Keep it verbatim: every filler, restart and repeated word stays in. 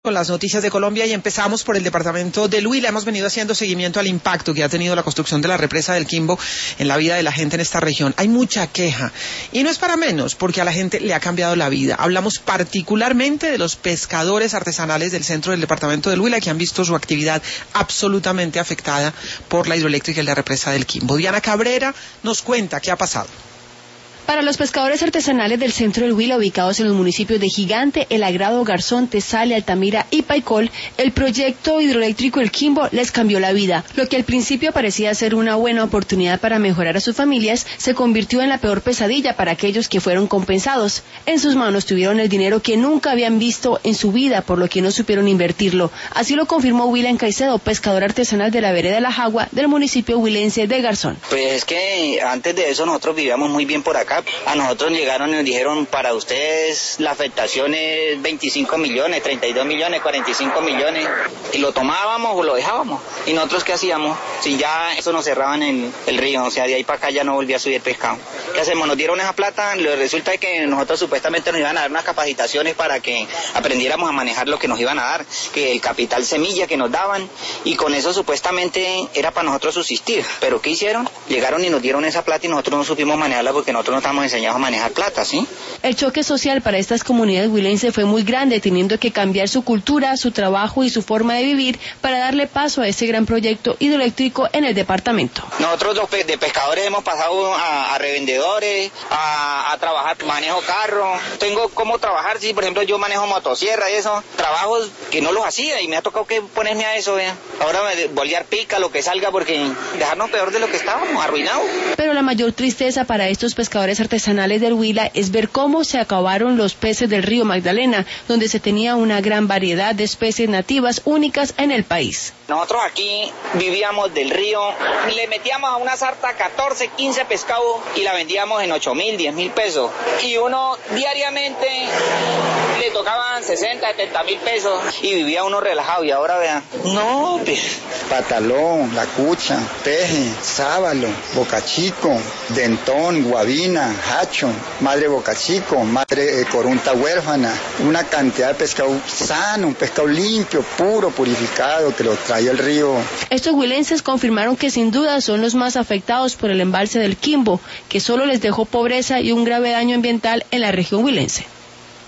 Con las noticias de Colombia y empezamos por el departamento del Huila. Hemos venido haciendo seguimiento al impacto que ha tenido la construcción de la represa del Quimbo en la vida de la gente en esta región. Hay mucha queja y no es para menos porque a la gente le ha cambiado la vida. Hablamos particularmente de los pescadores artesanales del centro del departamento del Huila que han visto su actividad absolutamente afectada por la hidroeléctrica y la represa del Quimbo. Diana Cabrera nos cuenta qué ha pasado. Para los pescadores artesanales del centro del Huila, ubicados en los municipios de Gigante, El Agrado, Garzón, Tesalia, Altamira y Paicol, el proyecto hidroeléctrico El Quimbo les cambió la vida. Lo que al principio parecía ser una buena oportunidad para mejorar a sus familias, se convirtió en la peor pesadilla para aquellos que fueron compensados. En sus manos tuvieron el dinero que nunca habían visto en su vida, por lo que no supieron invertirlo. Así lo confirmó William Caicedo, pescador artesanal de la vereda La Jagua, del municipio huilense de Garzón. Pues es que antes de eso nosotros vivíamos muy bien por acá. A nosotros llegaron y nos dijeron, para ustedes la afectación es veinticinco millones, treinta y dos millones, cuarenta y cinco millones, y lo tomábamos o lo dejábamos. ¿Y nosotros qué hacíamos? Si ya eso nos cerraban el, el río, o sea, de ahí para acá ya no volvía a subir pescado. ¿Qué hacemos? Nos dieron esa plata, resulta que nosotros supuestamente nos iban a dar unas capacitaciones para que aprendiéramos a manejar lo que nos iban a dar, que el capital semilla que nos daban, y con eso supuestamente era para nosotros subsistir. ¿Pero qué hicieron? Llegaron y nos dieron esa plata y nosotros no supimos manejarla porque nosotros no estamos enseñados a manejar plata, ¿sí? El choque social para estas comunidades huilenses fue muy grande, teniendo que cambiar su cultura, su trabajo y su forma de vivir para darle paso a ese gran proyecto hidroeléctrico en el departamento. Nosotros los pe de pescadores hemos pasado a, a revendedores, a, a trabajar, manejo carro, tengo cómo trabajar, sí, por ejemplo yo manejo motosierra y eso, trabajos que no los hacía y me ha tocado que ponerme a eso, ¿eh? Ahora me bolear pica, lo que salga, porque dejarnos peor de lo que estábamos, arruinados. Pero la mayor tristeza para estos pescadores artesanales del Huila es ver cómo se acabaron los peces del río Magdalena, donde se tenía una gran variedad de especies nativas únicas en el país. Nosotros aquí vivíamos del río, le metíamos a una sarta catorce, quince pescados y la vendíamos en ocho mil, diez mil pesos. Y uno diariamente le tocaban sesenta, setenta mil pesos y vivía uno relajado. Y ahora vean, no, pues. Patalón, la cucha, peje, sábalo, bocachico, dentón, guabina, hacho, madre bocachico, madre eh, corunta huérfana, una cantidad de pescado sano, un pescado limpio, puro, purificado, que lo trae el río. Estos huilenses confirmaron que sin duda son los más afectados por el embalse del Quimbo, que solo les dejó pobreza y un grave daño ambiental en la región huilense.